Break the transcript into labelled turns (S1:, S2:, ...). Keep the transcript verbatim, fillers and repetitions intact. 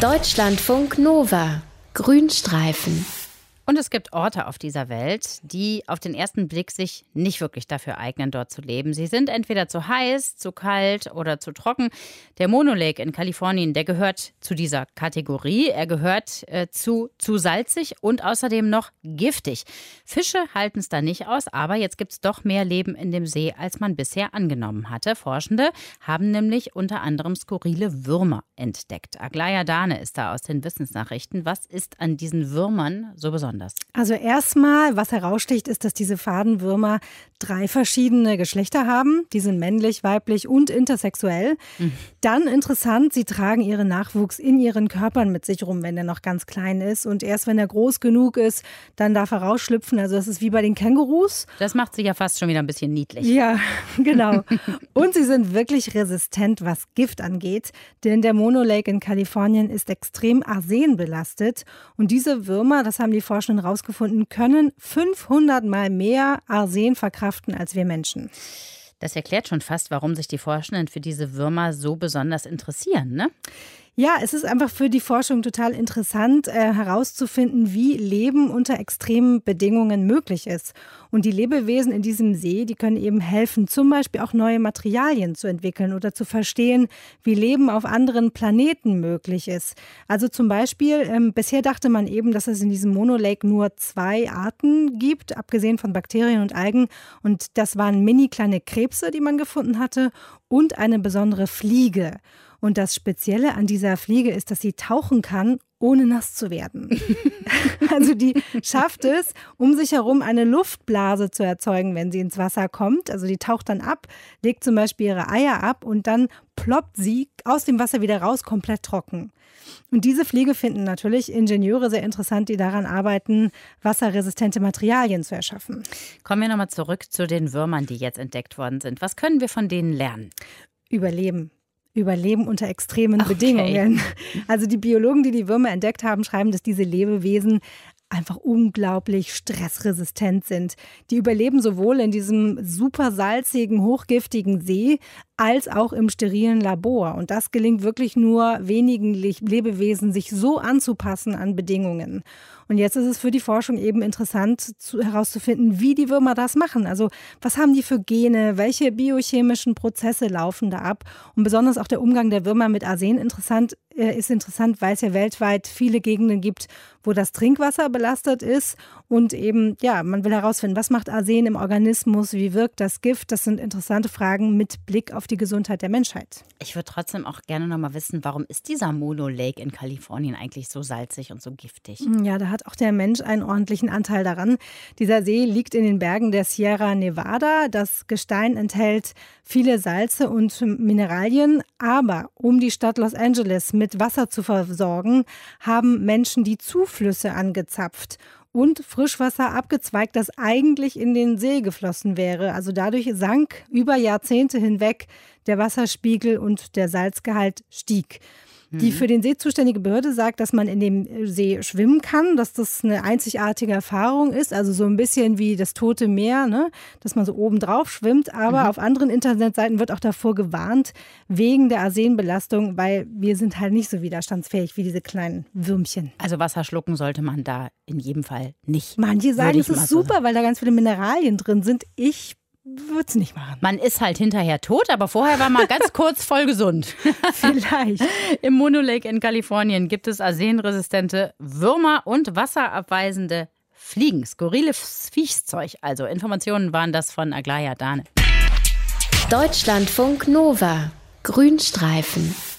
S1: Deutschlandfunk Nova. Grünstreifen.
S2: Und es gibt Orte auf dieser Welt, die auf den ersten Blick sich nicht wirklich dafür eignen, dort zu leben. Sie sind entweder zu heiß, zu kalt oder zu trocken. Der Mono Lake in Kalifornien, der gehört zu dieser Kategorie. Er gehört äh, zu zu salzig und außerdem noch giftig. Fische halten es da nicht aus, aber jetzt gibt es doch mehr Leben in dem See, als man bisher angenommen hatte. Forschende haben nämlich unter anderem skurrile Würmer entdeckt. Aglaya Dane ist da aus den Wissensnachrichten. Was ist an diesen Würmern so besonders?
S3: Also erstmal, was heraussticht, ist, dass diese Fadenwürmer drei verschiedene Geschlechter haben. Die sind männlich, weiblich und intersexuell. Mhm. Dann interessant, sie tragen ihren Nachwuchs in ihren Körpern mit sich rum, wenn der noch ganz klein ist. Und erst wenn er groß genug ist, dann darf er rausschlüpfen. Also das ist wie bei den Kängurus.
S2: Das macht sie ja fast schon wieder ein bisschen niedlich.
S3: Ja, genau. Und sie sind wirklich resistent, was Gift angeht. Denn der Mono Lake in Kalifornien ist extrem arsenbelastet. Und diese Würmer, das haben die Forscher schon rausgefunden, können fünfhundert Mal mehr Arsen verkraften als wir Menschen.
S2: Das erklärt schon fast, warum sich die Forschenden für diese Würmer so besonders interessieren, ne?
S3: Ja, es ist einfach für die Forschung total interessant, äh, herauszufinden, wie Leben unter extremen Bedingungen möglich ist. Und die Lebewesen in diesem See, die können eben helfen, zum Beispiel auch neue Materialien zu entwickeln oder zu verstehen, wie Leben auf anderen Planeten möglich ist. Also zum Beispiel, ähm, bisher dachte man eben, dass es in diesem Mono Lake nur zwei Arten gibt, abgesehen von Bakterien und Algen. Und das waren mini kleine Krebse, die man gefunden hatte, und eine besondere Fliege. Und das Spezielle an dieser Fliege ist, dass sie tauchen kann, ohne nass zu werden. Also die schafft es, um sich herum eine Luftblase zu erzeugen, wenn sie ins Wasser kommt. Also die taucht dann ab, legt zum Beispiel ihre Eier ab und dann ploppt sie aus dem Wasser wieder raus, komplett trocken. Und diese Fliege finden natürlich Ingenieure sehr interessant, die daran arbeiten, wasserresistente Materialien zu erschaffen.
S2: Kommen wir nochmal zurück zu den Würmern, die jetzt entdeckt worden sind. Was können wir von denen lernen?
S3: Überleben. Überleben unter extremen
S2: Okay.
S3: Bedingungen. Also die Biologen, die die Würmer entdeckt haben, schreiben, dass diese Lebewesen einfach unglaublich stressresistent sind. Die überleben sowohl in diesem super salzigen, hochgiftigen See als auch im sterilen Labor. Und das gelingt wirklich nur wenigen Lebewesen, sich so anzupassen an Bedingungen. Und jetzt ist es für die Forschung eben interessant zu, herauszufinden, wie die Würmer das machen. Also was haben die für Gene, welche biochemischen Prozesse laufen da ab? Und besonders auch der Umgang der Würmer mit Arsen interessant, äh, ist interessant, weil es ja weltweit viele Gegenden gibt, wo das Trinkwasser belastet ist. Und eben, ja, man will herausfinden, was macht Arsen im Organismus, wie wirkt das Gift? Das sind interessante Fragen mit Blick auf die Gesundheit der Menschheit.
S2: Ich würde trotzdem auch gerne noch mal wissen, warum ist dieser Mono Lake in Kalifornien eigentlich so salzig und so giftig?
S3: Ja, da hat auch der Mensch einen ordentlichen Anteil daran. Dieser See liegt in den Bergen der Sierra Nevada. Das Gestein enthält viele Salze und Mineralien. Aber um die Stadt Los Angeles mit Wasser zu versorgen, haben Menschen die Zuflüsse angezapft und Frischwasser abgezweigt, das eigentlich in den See geflossen wäre. Also dadurch sank über Jahrzehnte hinweg der Wasserspiegel und der Salzgehalt stieg. Die für den See zuständige Behörde sagt, dass man in dem See schwimmen kann, dass das eine einzigartige Erfahrung ist, also so ein bisschen wie das Tote Meer, ne? Dass man so oben drauf schwimmt. Aber mhm. auf anderen Internetseiten wird auch davor gewarnt, wegen der Arsenbelastung, weil wir sind halt nicht so widerstandsfähig wie diese kleinen Würmchen.
S2: Also Wasser schlucken sollte man da in jedem Fall nicht.
S3: Manche sagen, es ist super, so weil da ganz viele Mineralien drin sind. Ich würde es nicht machen.
S2: Man ist halt hinterher tot, aber vorher war man ganz kurz voll gesund.
S3: Vielleicht.
S2: Im Mono Lake in Kalifornien gibt es arsenresistente Würmer und wasserabweisende Fliegen. Skurriles Viechzeug. Also Informationen waren das von Aglaya Dane.
S1: Deutschlandfunk Nova. Grünstreifen.